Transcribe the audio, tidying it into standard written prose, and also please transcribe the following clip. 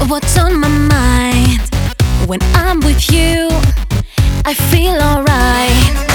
what's on my mind. When I'm with you, I feel alright.